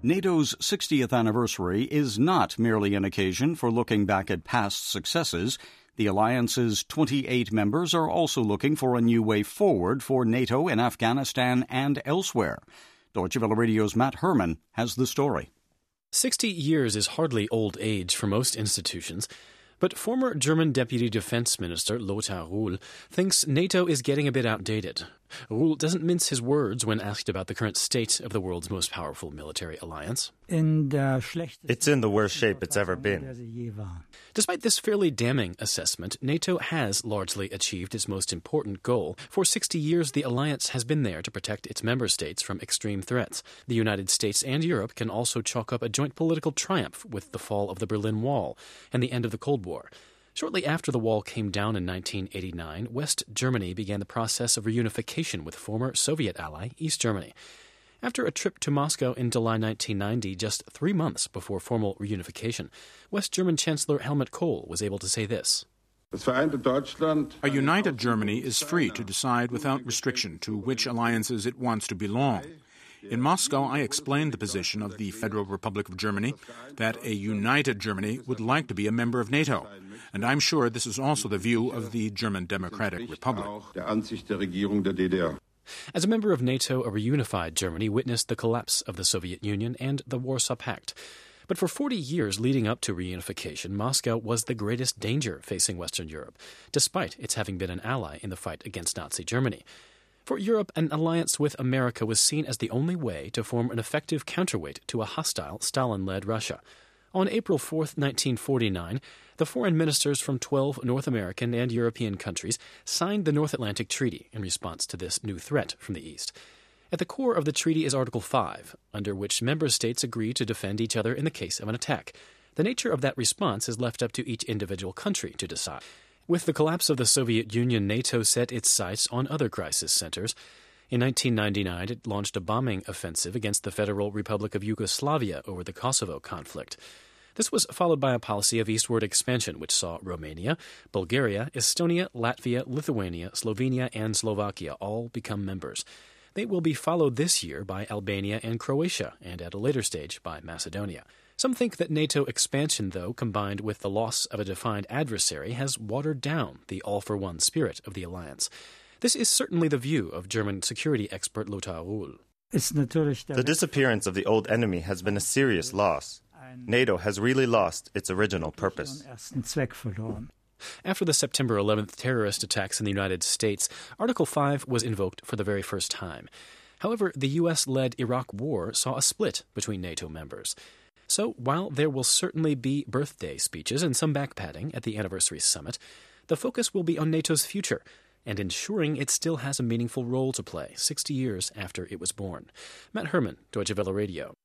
NATO's 60th anniversary is not merely an occasion for looking back at past successes. The alliance's 28 members are also looking for a new way forward for NATO in Afghanistan and elsewhere. Deutsche Welle Radio's Matt Herman has the story. 60 years is hardly old age for most institutions, but former German Deputy Defense Minister Lothar Ruhl thinks NATO is getting a bit outdated. Ruhl doesn't mince his words when asked about the current state of the world's most powerful military alliance. It's in the worst shape it's ever been. Despite this fairly damning assessment, NATO has largely achieved its most important goal. For 60 years, the alliance has been there to protect its member states from extreme threats. The United States and Europe can also chalk up a joint political triumph with the fall of the Berlin Wall and the end of the Cold War. Shortly after the wall came down in 1989, West Germany began the process of reunification with former Soviet ally East Germany. After a trip to Moscow in July 1990, just 3 months before formal reunification, West German Chancellor Helmut Kohl was able to say this. A united Germany is free to decide without restriction to which alliances it wants to belong. In Moscow, I explained the position of the Federal Republic of Germany, that a united Germany would like to be a member of NATO. And I'm sure this is also the view of the German Democratic Republic. As a member of NATO, a reunified Germany witnessed the collapse of the Soviet Union and the Warsaw Pact. But for 40 years leading up to reunification, Moscow was the greatest danger facing Western Europe, despite its having been an ally in the fight against Nazi Germany. For Europe, an alliance with America was seen as the only way to form an effective counterweight to a hostile Stalin-led Russia. On April 4, 1949, the foreign ministers from 12 North American and European countries signed the North Atlantic Treaty in response to this new threat from the East. At the core of the treaty is Article 5, under which member states agree to defend each other in the case of an attack. The nature of that response is left up to each individual country to decide. With the collapse of the Soviet Union, NATO set its sights on other crisis centers. In 1999, it launched a bombing offensive against the Federal Republic of Yugoslavia over the Kosovo conflict. This was followed by a policy of eastward expansion, which saw Romania, Bulgaria, Estonia, Latvia, Lithuania, Slovenia, and Slovakia all become members. They will be followed this year by Albania and Croatia, and at a later stage by Macedonia. Some think that NATO expansion, though, combined with the loss of a defined adversary, has watered down the all-for-one spirit of the alliance. This is certainly the view of German security expert Lothar Ruhl. The disappearance of the old enemy has been a serious loss. NATO has really lost its original purpose. After the September 11th terrorist attacks in the United States, Article 5 was invoked for the very first time. However, the U.S.-led Iraq War saw a split between NATO members. So, while there will certainly be birthday speeches and some backpatting at the anniversary summit, the focus will be on NATO's future and ensuring it still has a meaningful role to play 60 years after it was born. Matt Herman, Deutsche Welle Radio.